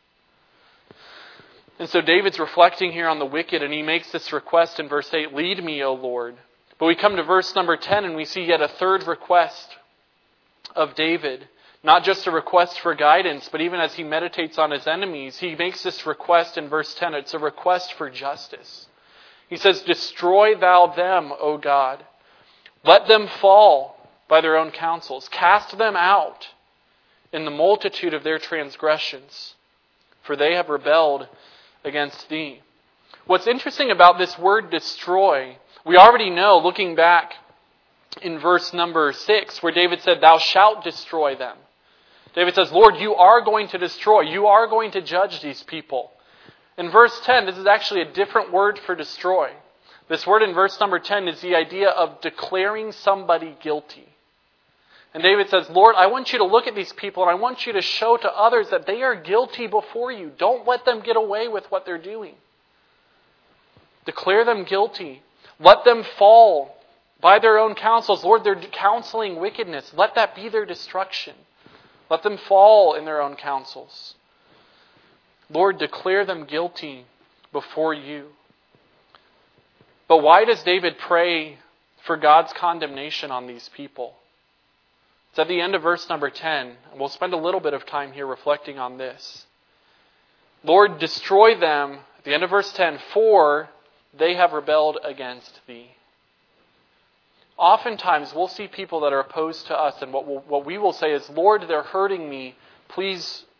And so David's reflecting here on the wicked, and he makes this request in verse 8, lead me, O Lord. But we come to verse number 10, and we see yet a third request of David. Not just a request for guidance, but even as he meditates on his enemies, he makes this request in verse 10. It's a request for justice. He says, destroy thou them, O God. Let them fall by their own counsels. Cast them out in the multitude of their transgressions, for they have rebelled against thee. What's interesting about this word destroy, we already know, looking back in verse number 6, where David said, thou shalt destroy them. David says, Lord, you are going to destroy. You are going to judge these people. In verse 10, this is actually a different word for destroy. This word in verse number 10 is the idea of declaring somebody guilty. And David says, Lord, I want you to look at these people and I want you to show to others that they are guilty before you. Don't let them get away with what they're doing. Declare them guilty. Let them fall by their own counsels. Lord, they're counseling wickedness. Let that be their destruction. Let them fall in their own counsels. Lord, declare them guilty before you. But why does David pray for God's condemnation on these people? It's at the end of verse number 10. And we'll spend a little bit of time here reflecting on this. Lord, destroy them, at the end of verse 10, for they have rebelled against thee. Oftentimes we'll see people that are opposed to us, and what we will say is, Lord, they're hurting me. Please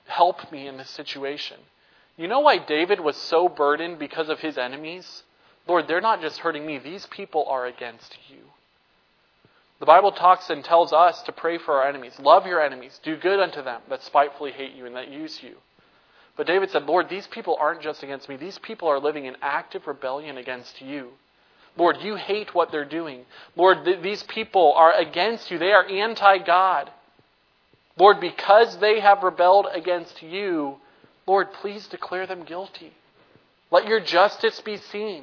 help me in this situation. You know why David was so burdened because of his enemies? Lord, they're not just hurting me. These people are against you. The Bible talks and tells us to pray for our enemies. Love your enemies. Do good unto them that spitefully hate you and that use you. But David said, Lord, these people aren't just against me. These people are living in active rebellion against you. Lord, you hate what they're doing. Lord, these people are against you. They are anti-God. Lord, because they have rebelled against you, Lord, please declare them guilty. Let your justice be seen.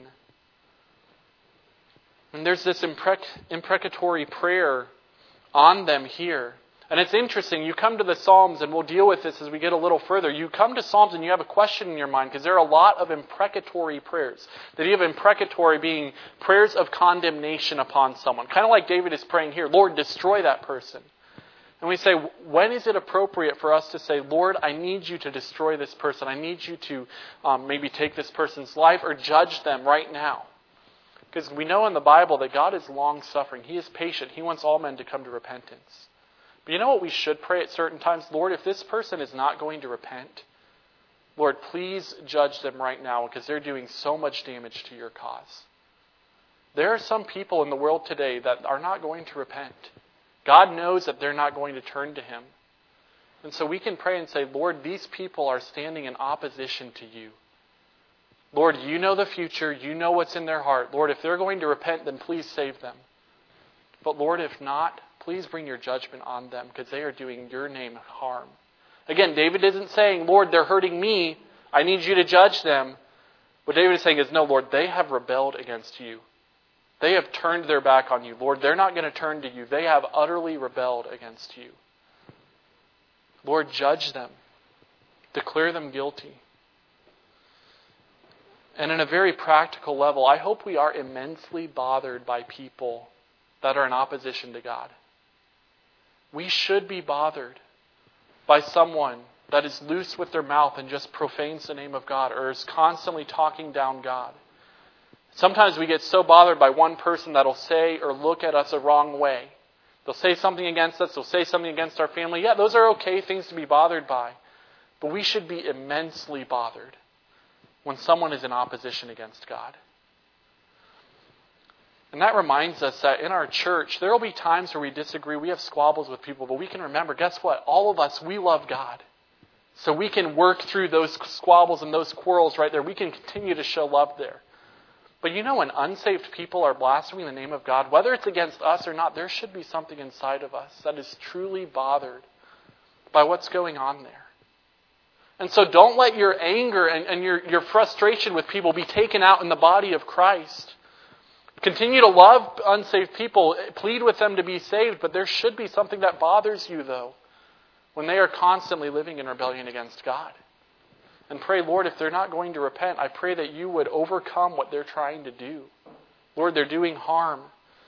And there's this imprecatory prayer on them here. And it's interesting, you come to the Psalms, and we'll deal with this as we get a little further. You come to Psalms and you have a question in your mind, because there are a lot of imprecatory prayers. The idea of imprecatory being prayers of condemnation upon someone. Kind of like David is praying here, Lord, destroy that person. And we say, when is it appropriate for us to say, Lord, I need you to destroy this person. I need you to maybe take this person's life or judge them right now. Because we know in the Bible that God is long-suffering. He is patient. He wants all men to come to repentance. But you know what we should pray at certain times? Lord, if this person is not going to repent, Lord, please judge them right now because they're doing so much damage to your cause. There are some people in the world today that are not going to repent. God knows that they're not going to turn to Him. And so we can pray and say, Lord, these people are standing in opposition to you. Lord, you know the future. You know what's in their heart. Lord, if they're going to repent, then please save them. But Lord, if not, please bring your judgment on them because they are doing your name harm. Again, David isn't saying, Lord, they're hurting me. I need you to judge them. What David is saying is, no, Lord, they have rebelled against you. They have turned their back on you. Lord, they're not going to turn to you. They have utterly rebelled against you. Lord, judge them. Declare them guilty. And in a very practical level, I hope we are immensely bothered by people that are in opposition to God. We should be bothered by someone that is loose with their mouth and just profanes the name of God or is constantly talking down God. Sometimes we get so bothered by one person that'll say or look at us a wrong way. They'll say something against us. They'll say something against our family. Yeah, those are okay things to be bothered by. But we should be immensely bothered when someone is in opposition against God. And that reminds us that in our church, there will be times where we disagree. We have squabbles with people. But we can remember, guess what? All of us, we love God. So we can work through those squabbles and those quarrels right there. We can continue to show love there. But you know, when unsaved people are blaspheming the name of God, whether it's against us or not, there should be something inside of us that is truly bothered by what's going on there. And so don't let your anger and your frustration with people be taken out in the body of Christ. Continue to love unsaved people. Plead with them to be saved. But there should be something that bothers you, though, when they are constantly living in rebellion against God. And pray, Lord, if they're not going to repent, I pray that you would overcome what they're trying to do. Lord, they're doing harm.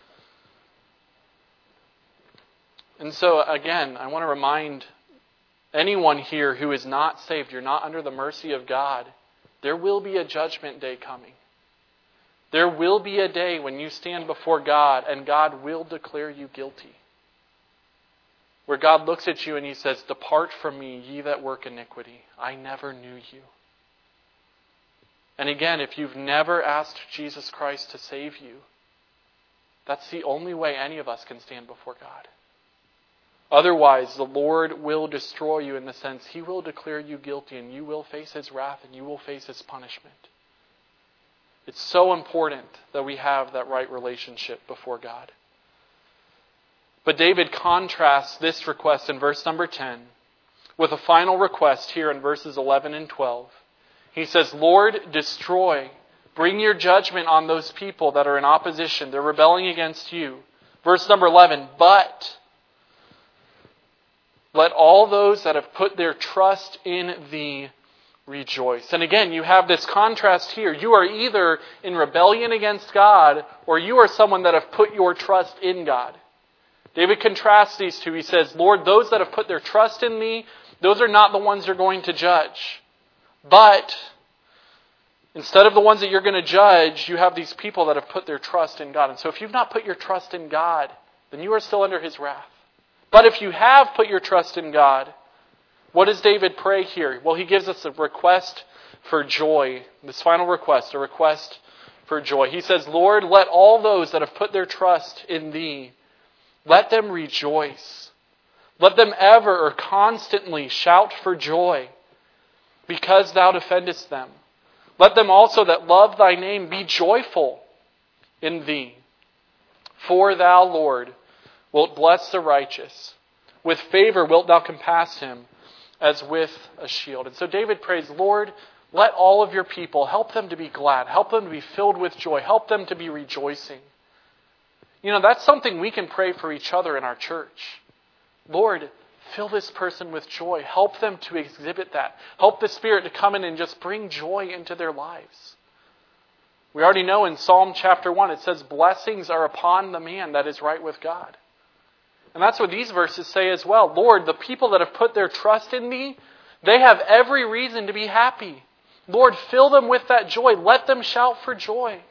And so, again, I want to remind anyone here who is not saved, you're not under the mercy of God, there will be a judgment day coming. There will be a day when you stand before God and God will declare you guilty. Where God looks at you and He says, "Depart from me, ye that work iniquity. I never knew you." And again, if you've never asked Jesus Christ to save you, that's the only way any of us can stand before God. Otherwise, the Lord will destroy you in the sense He will declare you guilty and you will face His wrath and you will face His punishment. It's so important that we have that right relationship before God. But David contrasts this request in verse number 10 with a final request here in verses 11 and 12. He says, Lord, destroy. Bring your judgment on those people that are in opposition. They're rebelling against you. Verse number 11, but let all those that have put their trust in thee rejoice. And again, you have this contrast here. You are either in rebellion against God or you are someone that have put your trust in God. David contrasts these two. He says, Lord, those that have put their trust in thee, those are not the ones you're going to judge. But instead of the ones that you're going to judge, you have these people that have put their trust in God. And so if you've not put your trust in God, then you are still under His wrath. But if you have put your trust in God, What does David pray here? Well, he gives us a request for joy. This final request, a request for joy. He says, Lord, let all those that have put their trust in Thee, let them rejoice. Let them ever or constantly shout for joy because Thou defendest them. Let them also that love Thy name be joyful in Thee. For Thou, Lord, wilt bless the righteous. With favor wilt Thou compass him as with a shield. And so David prays, Lord, let all of Your people, help them to be glad. Help them to be filled with joy. Help them to be rejoicing. You know, that's something we can pray for each other in our church. Lord, fill this person with joy. Help them to exhibit that. Help the Spirit to come in and just bring joy into their lives. We already know in Psalm chapter 1, it says, blessings are upon the man that is right with God. And that's what these verses say as well. Lord, the people that have put their trust in Thee, they have every reason to be happy. Lord, fill them with that joy. Let them shout for joy.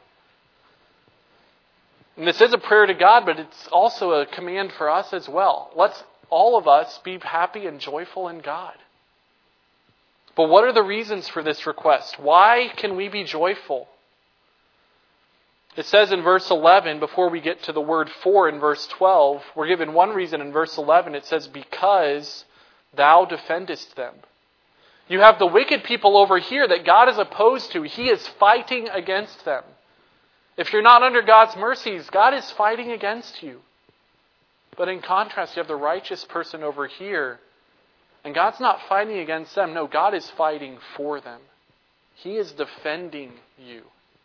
And this is a prayer to God, but it's also a command for us as well. Let's all of us be happy and joyful in God. But what are the reasons for this request? Why can we be joyful? It says in verse 11, before we get to the word for in verse 12, we're given one reason in verse 11. It says, because Thou defendest them. You have the wicked people over here that God is opposed to. He is fighting against them. If you're not under God's mercies, God is fighting against you. But in contrast, you have the righteous person over here, and God's not fighting against them. No, God is fighting for them. He is defending you.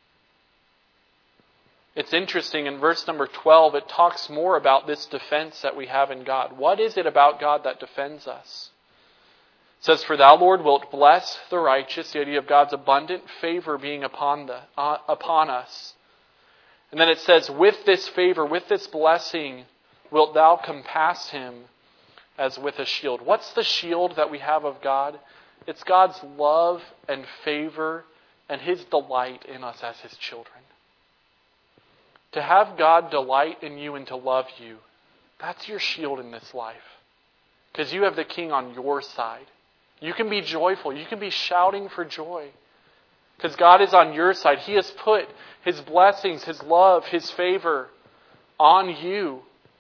It's interesting, in verse number 12, it talks more about this defense that we have in God. What is it about God that defends us? It says, for Thou, Lord, wilt bless the righteous, the idea of God's abundant favor being upon us. And then it says, with this favor, with this blessing, wilt Thou compass him as with a shield. What's the shield that we have of God? It's God's love and favor and His delight in us as His children. To have God delight in you and to love you, that's your shield in this life. Because you have the King on your side. You can be joyful. You can be shouting for joy. Because God is on your side. He has put His blessings, His love, His favor on you.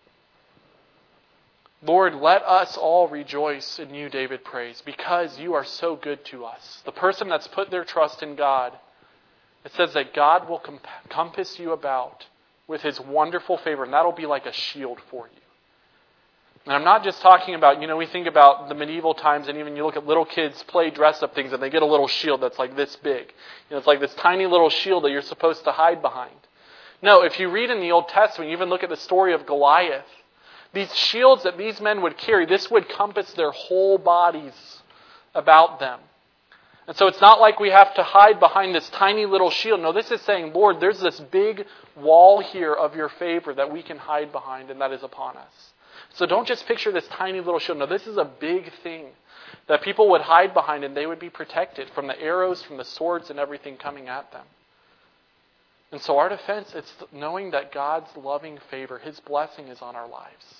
Lord, let us all rejoice in You, David prays, because You are so good to us. The person that's put their trust in God, it says that God will compass you about with His wonderful favor, and that'll be like a shield for you. And I'm not just talking about, we think about the medieval times, and even you look at little kids play dress-up things, and they get a little shield that's like this big. It's like this tiny little shield that you're supposed to hide behind. No, if you read in the Old Testament, you even look at the story of Goliath, these shields that these men would carry, this would compass their whole bodies about them. And so it's not like we have to hide behind this tiny little shield. No, this is saying, Lord, there's this big wall here of Your favor that we can hide behind, and that is upon us. So don't just picture this tiny little shield. No, this is a big thing that people would hide behind, and they would be protected from the arrows, from the swords, and everything coming at them. And so our defense, it's knowing that God's loving favor, His blessing is on our lives.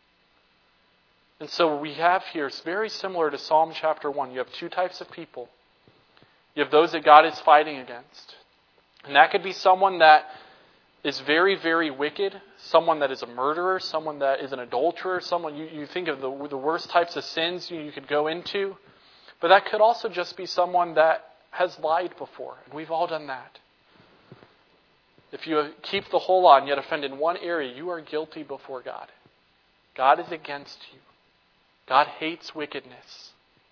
And so we have here, it's very similar to Psalm chapter 1. You have two types of people. You have those that God is fighting against. And that could be someone that is very, very wicked, someone that is a murderer, someone that is an adulterer, someone you think of the worst types of sins you could go into. But that could also just be someone that has lied before. And we've all done that. If you keep the whole law and yet offend in one area, you are guilty before God. God is against you. God hates wickedness.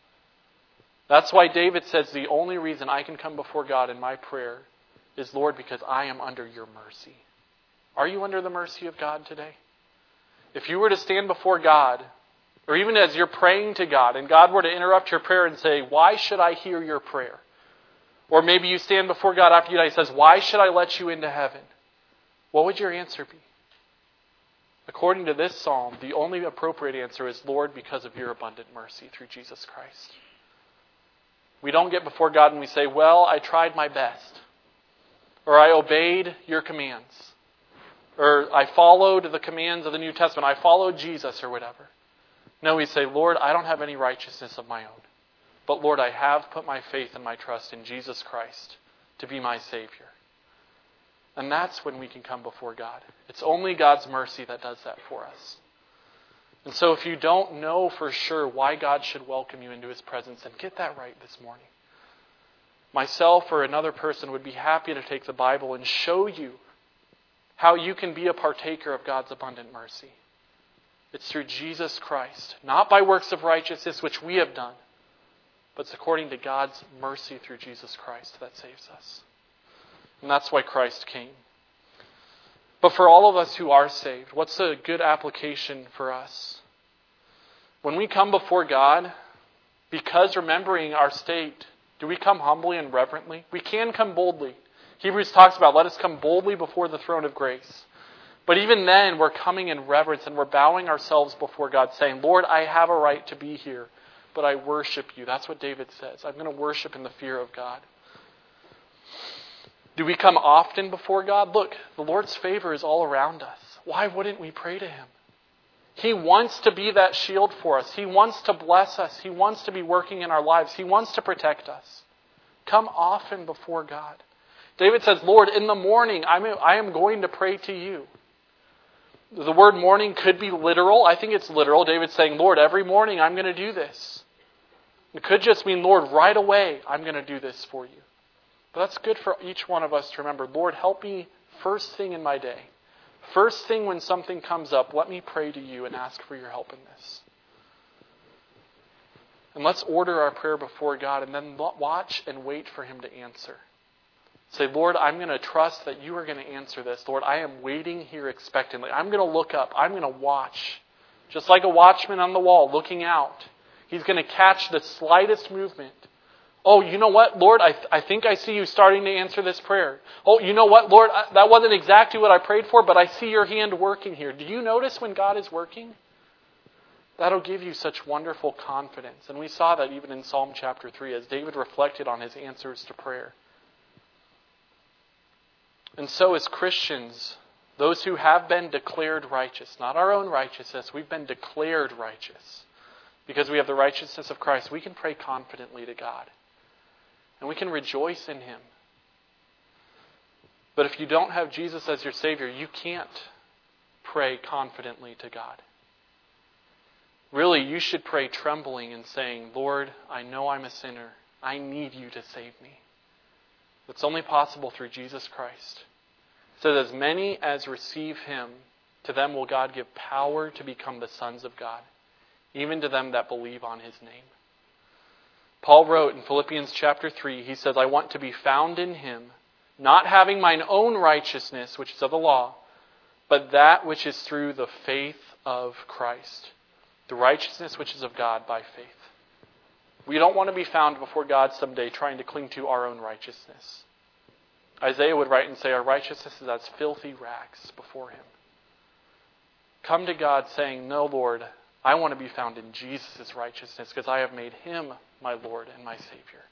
That's why David says the only reason I can come before God in my prayer is, Lord, because I am under Your mercy. Are you under the mercy of God today? If you were to stand before God, or even as you're praying to God, and God were to interrupt your prayer and say, why should I hear your prayer? Or maybe you stand before God after you die and says, why should I let You into heaven? What would your answer be? According to this psalm, the only appropriate answer is, Lord, because of Your abundant mercy through Jesus Christ. We don't get before God and we say, well, I tried my best. Or I obeyed Your commands. Or I followed the commands of the New Testament. I followed Jesus or whatever. No, we say, Lord, I don't have any righteousness of my own. But Lord, I have put my faith and my trust in Jesus Christ to be my Savior. And that's when we can come before God. It's only God's mercy that does that for us. And so if you don't know for sure why God should welcome you into His presence, then get that right this morning. Myself or another person would be happy to take the Bible and show you how you can be a partaker of God's abundant mercy. It's through Jesus Christ, not by works of righteousness which we have done, but it's according to God's mercy through Jesus Christ that saves us. And that's why Christ came. But for all of us who are saved, what's a good application for us? When we come before God, because remembering our state, do we come humbly and reverently? We can come boldly. Hebrews talks about, let us come boldly before the throne of grace. But even then, we're coming in reverence and we're bowing ourselves before God, saying, Lord, I have a right to be here, but I worship you. That's what David says. I'm going to worship in the fear of God. Do we come often before God? Look, the Lord's favor is all around us. Why wouldn't we pray to Him? He wants to be that shield for us. He wants to bless us. He wants to be working in our lives. He wants to protect us. Come often before God. David says, Lord, in the morning, I am going to pray to you. The word morning could be literal. I think it's literal. David's saying, Lord, every morning I'm going to do this. It could just mean, Lord, right away I'm going to do this for you. But that's good for each one of us to remember. Lord, help me first thing in my day. First thing when something comes up, let me pray to you and ask for your help in this. And let's order our prayer before God and then watch and wait for Him to answer. Say, Lord, I'm going to trust that you are going to answer this. Lord, I am waiting here expectantly. I'm going to look up. I'm going to watch. Just like a watchman on the wall looking out. He's going to catch the slightest movement. Oh, you know what, Lord? I think I see you starting to answer this prayer. Oh, you know what, Lord? That wasn't exactly what I prayed for, but I see your hand working here. Do you notice when God is working? That'll give you such wonderful confidence. And we saw that even in Psalm chapter 3 as David reflected on his answers to prayer. And so as Christians, those who have been declared righteous, not our own righteousness, we've been declared righteous. Because we have the righteousness of Christ, we can pray confidently to God. And we can rejoice in Him. But if you don't have Jesus as your Savior, you can't pray confidently to God. Really, you should pray trembling and saying, Lord, I know I'm a sinner. I need you to save me. It's only possible through Jesus Christ. It says, as many as receive Him, to them will God give power to become the sons of God, even to them that believe on His name. Paul wrote in Philippians chapter 3, he says, I want to be found in Him, not having mine own righteousness, which is of the law, but that which is through the faith of Christ, the righteousness which is of God by faith. We don't want to be found before God someday trying to cling to our own righteousness. Isaiah would write and say, our righteousness is as filthy rags before Him. Come to God saying, no, Lord, I want to be found in Jesus' righteousness because I have made Him my Lord and my Savior.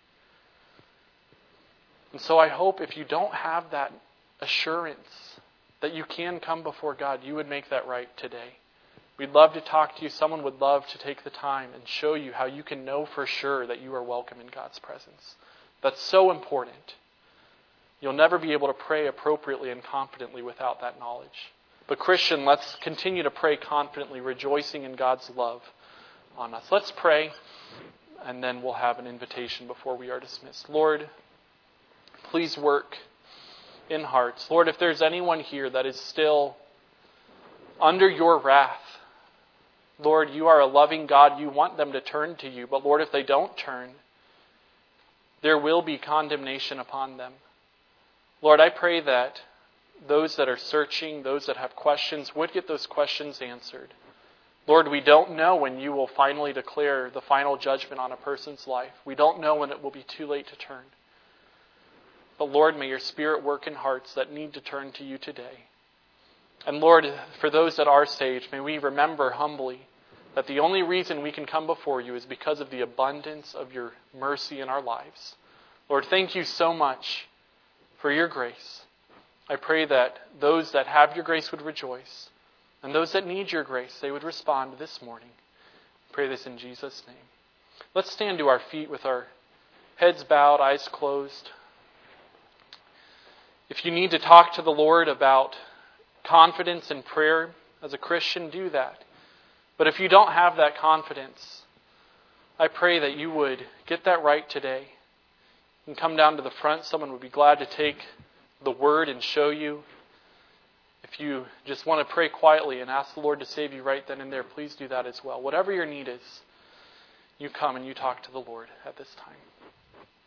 And so I hope if you don't have that assurance that you can come before God, you would make that right today. We'd love to talk to you. Someone would love to take the time and show you how you can know for sure that you are welcome in God's presence. That's so important. You'll never be able to pray appropriately and confidently without that knowledge. But Christian, let's continue to pray confidently, rejoicing in God's love on us. Let's pray, and then we'll have an invitation before we are dismissed. Lord, please work in hearts. Lord, if there's anyone here that is still under your wrath, Lord, you are a loving God. You want them to turn to you. But Lord, if they don't turn, there will be condemnation upon them. Lord, I pray that those that are searching, those that have questions, would get those questions answered. Lord, we don't know when you will finally declare the final judgment on a person's life. We don't know when it will be too late to turn. But Lord, may your Spirit work in hearts that need to turn to you today. And Lord, for those that are saved, may we remember humbly that the only reason we can come before you is because of the abundance of your mercy in our lives. Lord, thank you so much for your grace. I pray that those that have your grace would rejoice, and those that need your grace, they would respond this morning. Pray this in Jesus' name. Let's stand to our feet with our heads bowed, eyes closed. If you need to talk to the Lord about confidence in prayer as a Christian, do that. But if you don't have that confidence, I pray that you would get that right today. You can come down to the front. Someone would be glad to take the word and show you. If you just want to pray quietly and ask the Lord to save you right then and there, please do that as well. Whatever your need is, you come and you talk to the Lord at this time.